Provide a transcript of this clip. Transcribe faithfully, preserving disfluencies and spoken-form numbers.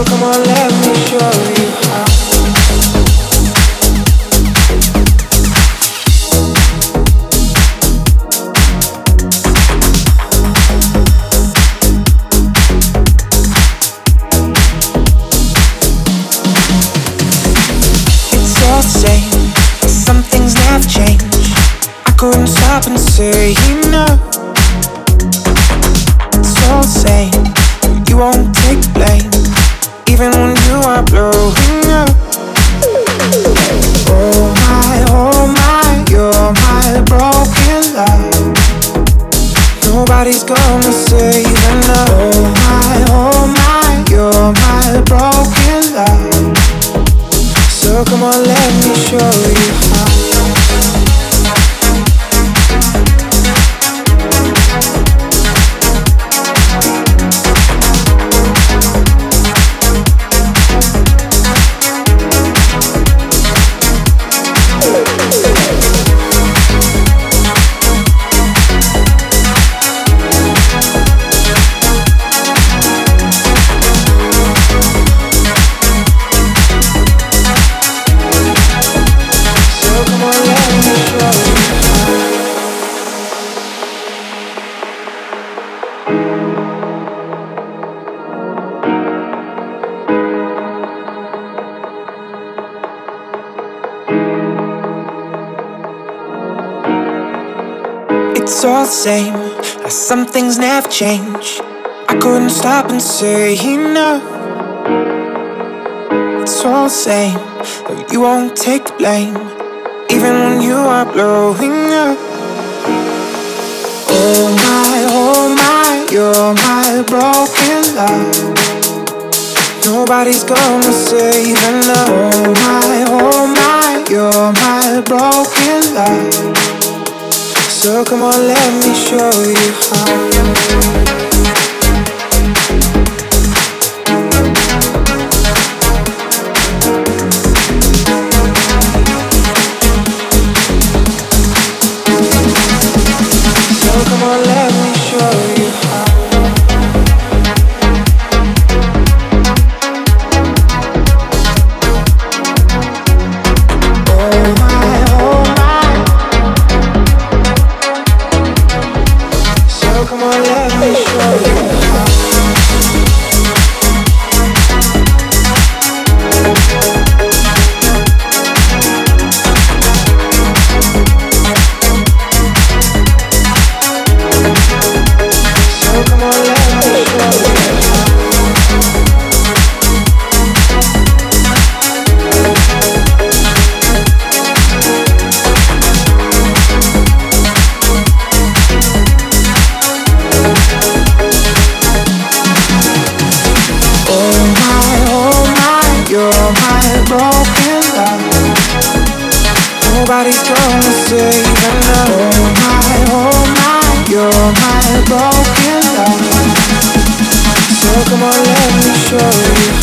come on, let me show you how. It's all the same, some things never change. I couldn't stop and say no. It's all the same, you won't take the blame, even when you are blowing up. Oh my, oh my, you're my broken love. Nobody's gonna save enough. Oh my, oh my, you're my broken love. So come on, let me show you how. It's all the same, some things never change. I couldn't stop and say enough. It's all the same, you won't take the blame, even when you are blowing up. Oh my, oh my, you're my broken love. Nobody's gonna save enough. Oh my, oh my, you're my broken love. So come on, let me show you how. Nobody's gonna save enough. Oh my, oh my, you're my broken love. So come on, let me show you.